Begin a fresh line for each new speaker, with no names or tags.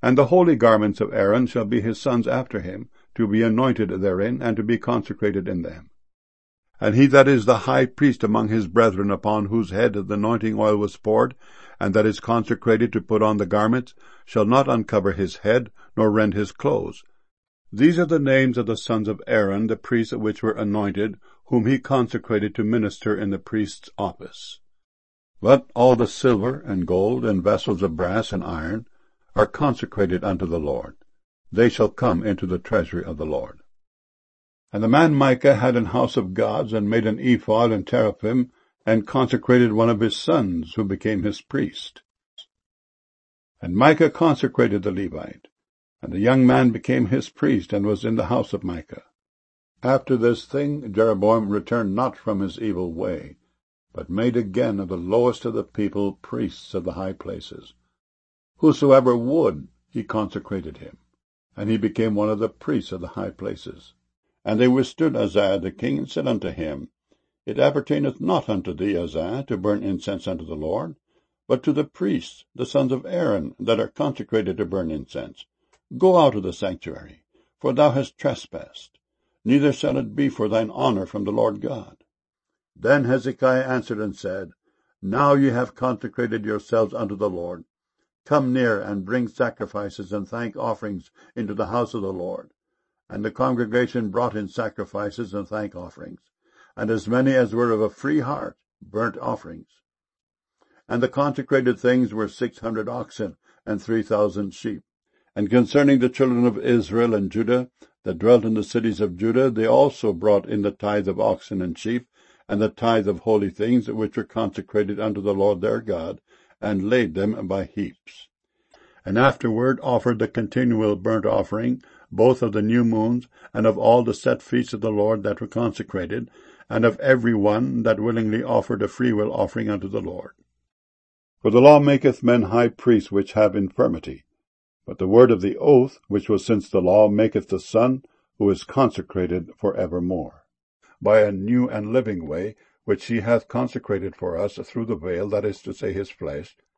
And the holy garments of Aaron shall be his sons after him, to be anointed therein, and to be consecrated in them. And he that is the high priest among his brethren, upon whose head the anointing oil was poured, and that is consecrated to put on the garments, shall not uncover his head, nor rend his clothes. These are the names of the sons of Aaron, the priests which were anointed, whom he consecrated to minister in the priest's office. But all the silver and gold and vessels of brass and iron are consecrated unto the Lord. They shall come into the treasury of the Lord. And the man Micah had an house of gods, and made an ephod and teraphim, and consecrated one of his sons, who became his priest. And Micah consecrated the Levite, and the young man became his priest, and was in the house of Micah. After this thing Jeroboam returned not from his evil way, but made again of the lowest of the people priests of the high places. Whosoever would, he consecrated him, and he became one of the priests of the high places. And they withstood Uzziah the king, and said unto him, It appertaineth not unto thee, Uzziah, to burn incense unto the Lord, but to the priests, the sons of Aaron, that are consecrated to burn incense. Go out of the sanctuary, for thou hast trespassed, neither shall it be for thine honour from the Lord God. Then Hezekiah answered and said, Now ye have consecrated yourselves unto the Lord. Come near, and bring sacrifices and thank offerings into the house of the Lord. And the congregation brought in sacrifices and thank offerings, and as many as were of a free heart, burnt offerings. And the consecrated things were 600 oxen, and 3,000 sheep. And concerning the children of Israel and Judah, that dwelt in the cities of Judah, they also brought in the tithe of oxen and sheep, and the tithe of holy things, which were consecrated unto the Lord their God, and laid them by heaps. And afterward offered the continual burnt offering, both of the new moons, and of all the set feasts of the Lord that were consecrated, and of every one that willingly offered a freewill offering unto the Lord. For the law maketh men high priests which have infirmity, but the word of the oath, which was since the law, maketh the Son, who is consecrated for evermore, by a new and living way, which he hath consecrated for us through the veil, that is to say, his flesh,